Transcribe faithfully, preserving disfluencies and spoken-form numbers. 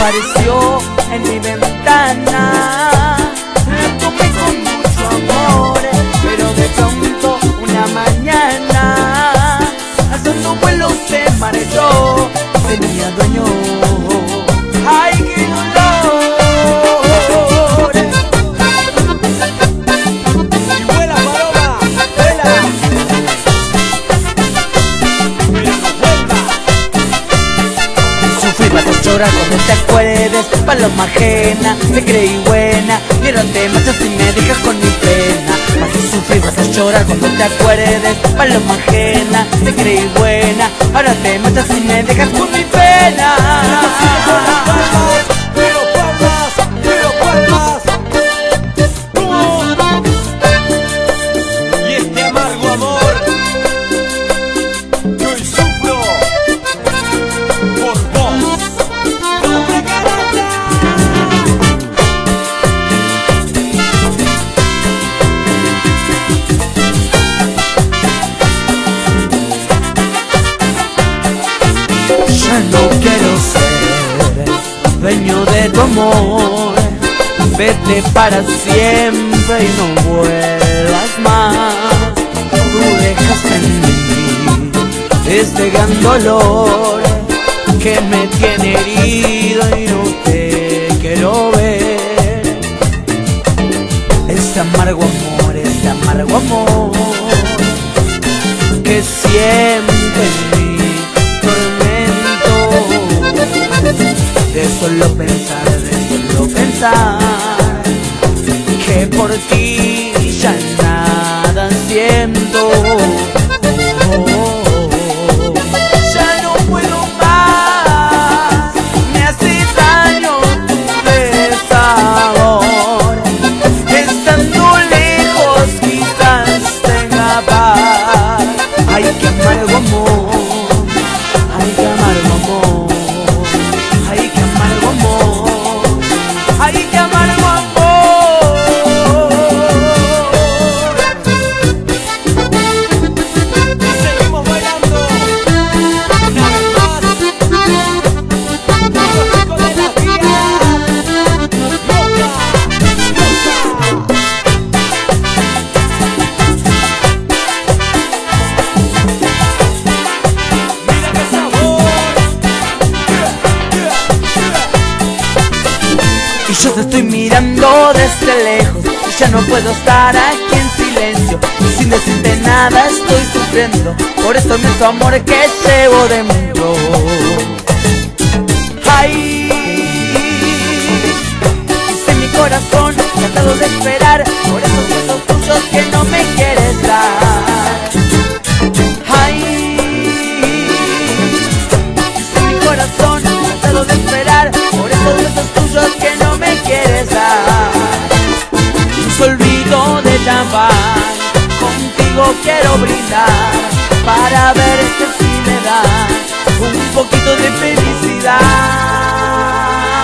apareció en mi ventana. La tomé con mucho amor, pero de pronto una mañana, alzando vuelo se marchó, tenía dueño. ¡Ay, qué dolor! Y vuela, paloma, vuela, pero no vuelva. Sufrí para llorar cuando te acuerdes, paloma ajena, te creí buena y ahora te marchas y me dejas con mi pena. Vas a sufrir, vas a llorar cuando te acuerdes, paloma ajena, te creí buena, ahora te marchas y me dejas con mi pena. Pero palmas, pero palmas. ¡No! Y este amargo amor que hoy sufro por vos. ¡Pobre Carata! Ya no quiero ser dueño de tu amor, vete para siempre y no vuelvas más. Tú dejaste en mí este gran dolor que me tiene herido y no te quiero ver. Este amargo amor, este amargo amor que siempre en mí tormento, de solo pensar, de solo pensar que por ti ya nada siento. Ya no puedo más, me hace daño tu desamor. Estando lejos quizás tenga paz. Ay, qué amargo amor, ay, qué amargo amor, ay, qué amargo amor, ay, qué amargo amor. Y seguimos bailando una vez más. Los chicos de las vías. ¡Loca! ¡Loca! Mira qué sabor. Y yo te estoy mirando desde lejos y ya no puedo estar aquí en silencio y sin decirte nada estoy sufriendo por este inmenso amor que llevo dentro. Ay, dice mi corazón cansado de esperar por esos besos tuyos que no me quieres dar. Ay, dice mi corazón cansado de esperar por esos besos tuyos que no me quieres dar. Un olvido de champán, contigo quiero brindar para ver que si me da un poquito de felicidad.